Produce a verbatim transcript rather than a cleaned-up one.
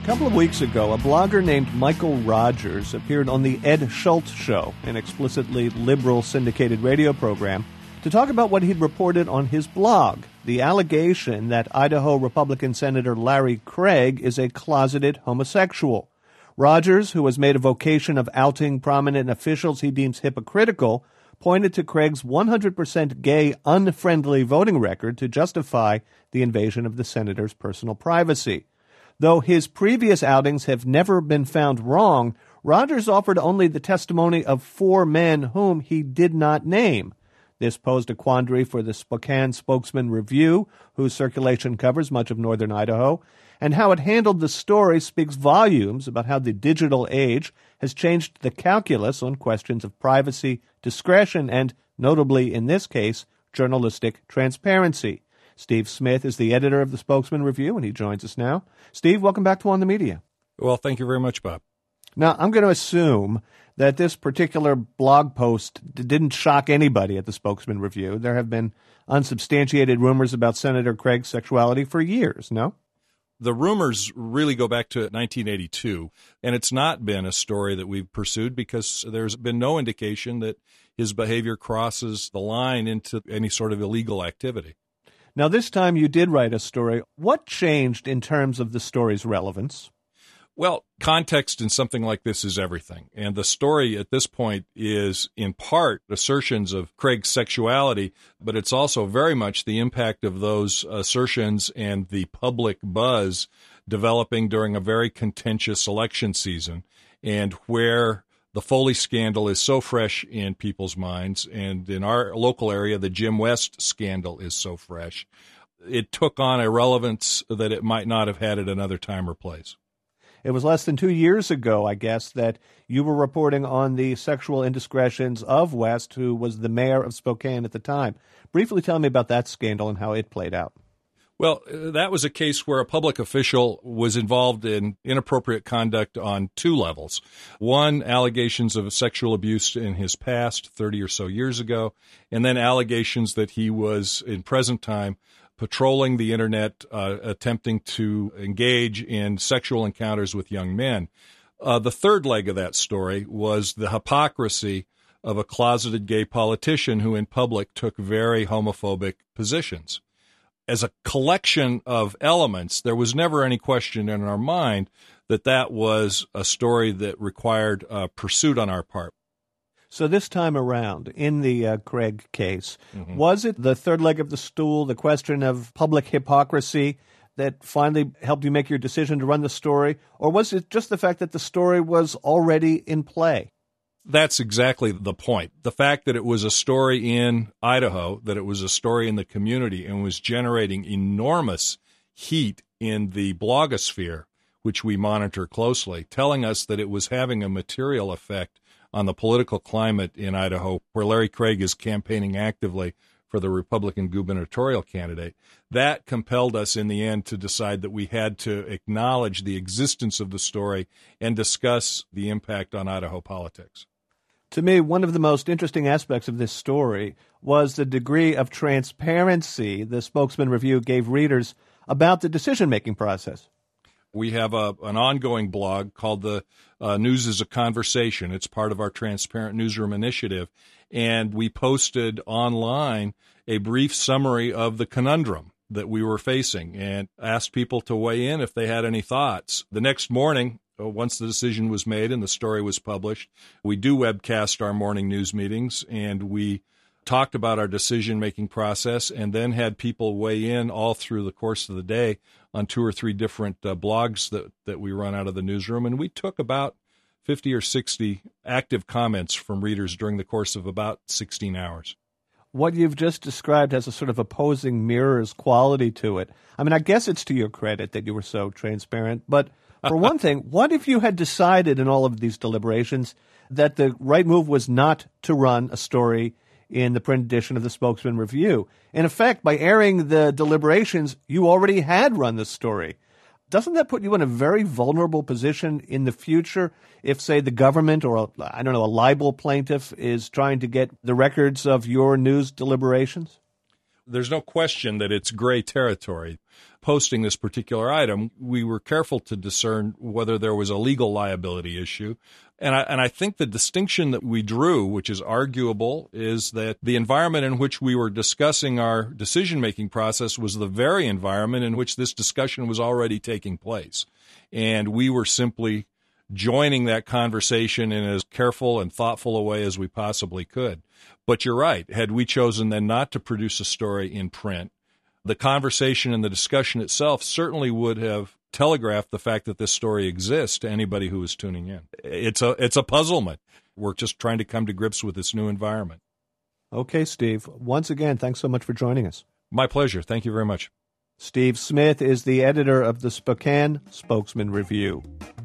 couple of weeks ago, a blogger named Michael Rogers appeared on the Ed Schultz Show, an explicitly liberal syndicated radio program, to talk about what he'd reported on his blog, the allegation that Idaho Republican Senator Larry Craig is a closeted homosexual. Rogers, who has made a vocation of outing prominent officials he deems hypocritical, pointed to Craig's one hundred percent gay, unfriendly voting record to justify the invasion of the senator's personal privacy. Though his previous outings have never been found wrong, Rogers offered only the testimony of four men whom he did not name. This posed a quandary for the Spokane Spokesman Review, whose circulation covers much of northern Idaho, and how it handled the story speaks volumes about how the digital age has changed the calculus on questions of privacy, discretion, and, notably in this case, journalistic transparency. Steve Smith is the editor of the Spokesman Review, and he joins us now. Steve, welcome back to On the Media. Well, thank you very much, Bob. Now, I'm going to assume that this particular blog post didn't shock anybody at the Spokesman Review. There have been unsubstantiated rumors about Senator Craig's sexuality for years, no? The rumors really go back to nineteen eighty-two, and it's not been a story that we've pursued because there's been no indication that his behavior crosses the line into any sort of illegal activity. Now, this time you did write a story. What changed in terms of the story's relevance? Well, context in something like this is everything. And the story at this point is, in part, assertions of Craig's sexuality, but it's also very much the impact of those assertions and the public buzz developing during a very contentious election season, and where the Foley scandal is so fresh in people's minds, and in our local area, the Jim West scandal is so fresh. It took on a relevance that it might not have had at another time or place. It was less than two years ago, I guess, that you were reporting on the sexual indiscretions of West, who was the mayor of Spokane at the time. Briefly tell me about that scandal and how it played out. Well, that was a case where a public official was involved in inappropriate conduct on two levels. One, allegations of sexual abuse in his past, thirty or so years ago, and then allegations that he was, in present time, patrolling the internet, uh, attempting to engage in sexual encounters with young men. Uh, the third leg of that story was the hypocrisy of a closeted gay politician who in public took very homophobic positions. As a collection of elements, there was never any question in our mind that that was a story that required uh, pursuit on our part. So this time around, in the uh, Craig case, mm-hmm. was it the third leg of the stool, the question of public hypocrisy, that finally helped you make your decision to run the story? Or was it just the fact that the story was already in play? That's exactly the point. The fact that it was a story in Idaho, that it was a story in the community, and was generating enormous heat in the blogosphere, which we monitor closely, telling us that it was having a material effect on the political climate in Idaho, where Larry Craig is campaigning actively for the Republican gubernatorial candidate. That compelled us in the end to decide that we had to acknowledge the existence of the story and discuss the impact on Idaho politics. To me, one of the most interesting aspects of this story was the degree of transparency the Spokesman Review gave readers about the decision-making process. We have a, an ongoing blog called the uh, News is a Conversation. It's part of our Transparent Newsroom initiative. And we posted online a brief summary of the conundrum that we were facing and asked people to weigh in if they had any thoughts. The next morning, once the decision was made and the story was published, we do webcast our morning news meetings, and we talked about our decision-making process and then had people weigh in all through the course of the day on two or three different uh, blogs that, that we run out of the newsroom. And we took about fifty or sixty active comments from readers during the course of about sixteen hours. What you've just described has a sort of opposing mirrors quality to it. I mean, I guess it's to your credit that you were so transparent, but for one thing, what if you had decided in all of these deliberations that the right move was not to run a story in the print edition of the Spokesman Review? In effect, by airing the deliberations, you already had run the story. Doesn't that put you in a very vulnerable position in the future if, say, the government or, a, I don't know, a libel plaintiff is trying to get the records of your news deliberations? There's no question that it's gray territory. posting this particular item, we were careful to discern whether there was a legal liability issue. And I, and I think the distinction that we drew, which is arguable, is that the environment in which we were discussing our decision-making process was the very environment in which this discussion was already taking place. And we were simply joining that conversation in as careful and thoughtful a way as we possibly could. But you're right. Had we chosen then not to produce a story in print, the conversation and the discussion itself certainly would have telegraphed the fact that this story exists to anybody who is tuning in. It's a it's a puzzlement. We're just trying to come to grips with this new environment. Okay, Steve. Once again, thanks so much for joining us. My pleasure. Thank you very much. Steve Smith is the editor of the Spokane Spokesman Review.